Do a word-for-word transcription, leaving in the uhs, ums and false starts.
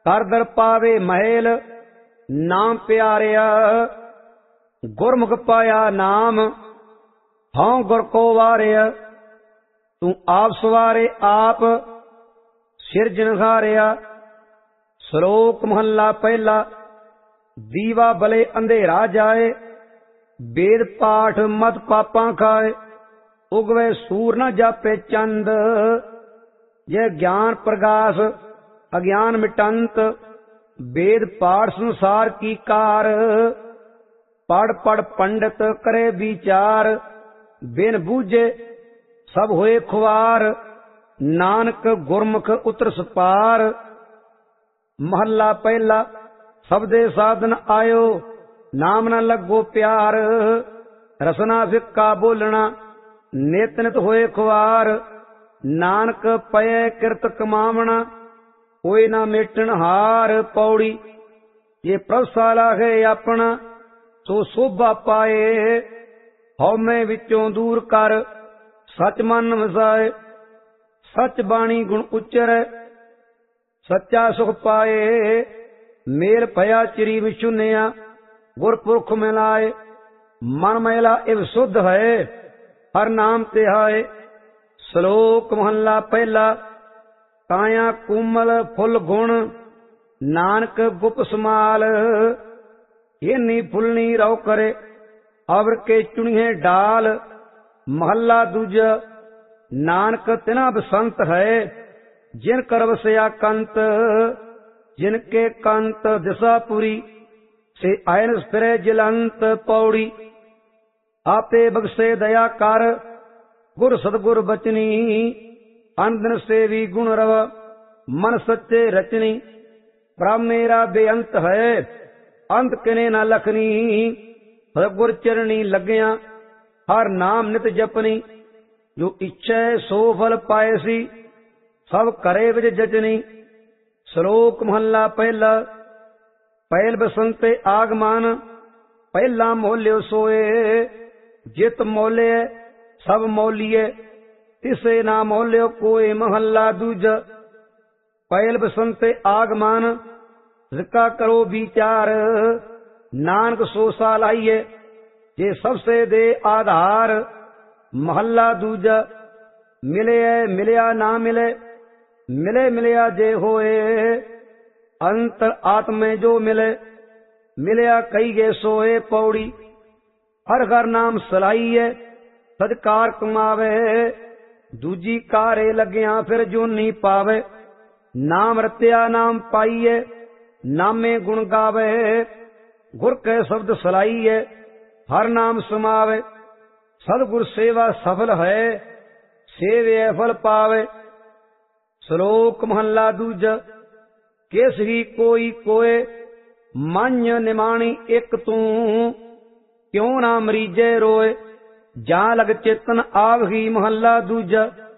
कर दर पावे महल नाम प्यारिया। गुरमुख पाया नाम हाँ गुर को वारिया। तू आप सवारे आप सिरजनहारिया। श्लोक महला पहला। दीवा बले अंधेरा जाए वेद पाठ मत पापा खाए। उगवे सूर न जापे चंद ये ज्ञान प्रकाश अज्ञान मिटंत। वेद पाठ संसार की कार पढ़ पढ़ पंडित करे विचार। बिन बूझे सब होए खुआर नानक गुरमुख उतर सपार। महला पहला। सबदे साधन आयो नाम न लगो प्यार। रसना फिक्का बोलना नित नित होए खुआर। नानक पये किरत कमावना कोई ना मेटन हार। पौड़ी ये प्रभशाला है अपना सो शोभा पाए। हौमे विचों दूर कर सच मन वसाए। सच बाणी गुण उच्चर सच्चा सुख पाए। मेल भया चिरी विचुनिया गुरपुरख मिलाए। मन मैला इव शुद्ध है हर नाम तिहाए। श्लोक महला पहला। काया कोमल फुल गुण नानक गुप समाल। येनी फुलनी रव करे अवर के चुनिए डाल। महला दूजा। नानक तिना बसंत है जिन कर वसया कंत। जिनके कंत दिशापुरी से आयन फिरे जिलंत। पौड़ी आपे बख्शे दया कर गुर सदगुर बचनी। अंदन सेवी गुण रव मन सच्चे रचनी। ब्रह्म मेरा बेअंत है अंत किने न लखनी। गुर चरणी लग्या हर नाम नित जपनी। जो इच्छा सो फल पाएसी सब करे विच जचनी। श्लोक महला पहला। पहल बसंते आगमान पहला मोल्यो सोए। जित मोले सब मोलिए तिसे ना मोल्यो कोई। महला दूजा। पहल बसंते आगमान जिका करो विचार। नानक सो साल आइए जे सबसे दे आधार। महला दूजा। मिले मिलया ना मिले मिले मिलया जे होए। अंतर आत्मे जो मिले मिलया कई गे सोए। पौड़ी हर घर नाम सलाइए सदकार कमावे। दूजी कारे लग्या फिर जोनी पावे। नाम रत्या नाम पाइए नामे गुण गावे। गुर के शब्द सलाइए हर नाम समावे। सदगुर सेवा सफल है सेवे फल पावे। श्लोक महला दूजा। केसरी कोई कोय मान्य निमाणी एक तू। क्यों ना मरीजे रोए जा लग चेतन आवही। महला दूजा।